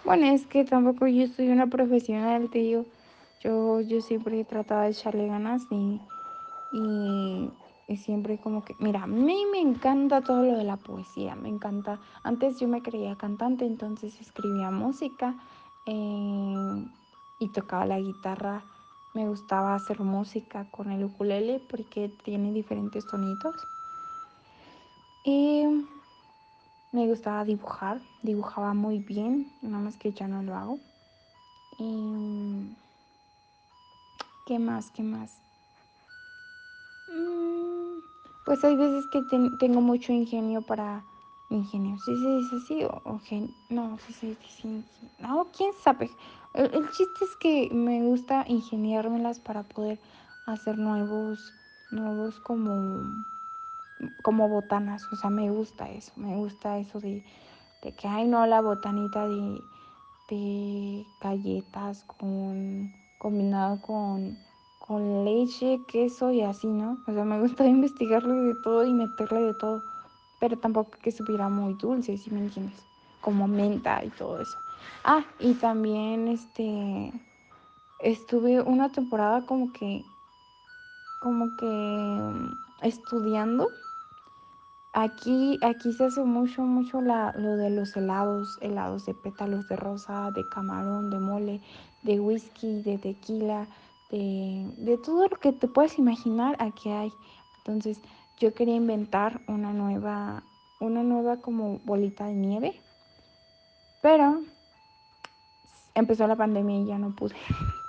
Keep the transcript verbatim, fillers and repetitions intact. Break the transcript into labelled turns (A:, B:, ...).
A: Bueno, es que tampoco yo soy una profesional, te digo. Yo, yo siempre he tratado de echarle ganas y, y, y siempre como que, mira, a mí me encanta todo lo de la poesía, me encanta. Antes yo me creía cantante, entonces escribía música eh, y tocaba la guitarra. Me gustaba hacer música con el ukulele porque tiene diferentes sonidos. Y me gustaba dibujar, dibujaba muy bien, nada más que ya no lo hago. Y, ¿qué más? ¿Qué más? Mm, pues hay veces que ten- tengo mucho ingenio para... Ingenio, ¿sí se dice así? O, o gen- no, sí se dice así. No, quién sabe. El, el chiste es que me gusta ingeniármelas para poder hacer nuevos, nuevos como, como botanas. O sea, me gusta eso. Me gusta eso de, de que, ay, no, la botanita de, de galletas con combinado con, con leche, queso y así, ¿no? O sea, me gusta investigarle de todo y meterle de todo, pero tampoco que supiera muy dulce, si me entiendes, como menta y todo eso. Ah, y también este estuve una temporada como que como que mm, estudiando. Aquí, aquí se hace mucho, mucho la, lo de los helados, helados de pétalos de rosa, de camarón, de mole, de whisky, de tequila, de, de todo lo que te puedes imaginar, aquí hay. Entonces, yo quería inventar una nueva, una nueva como bolita de nieve, pero empezó la pandemia y ya no pude.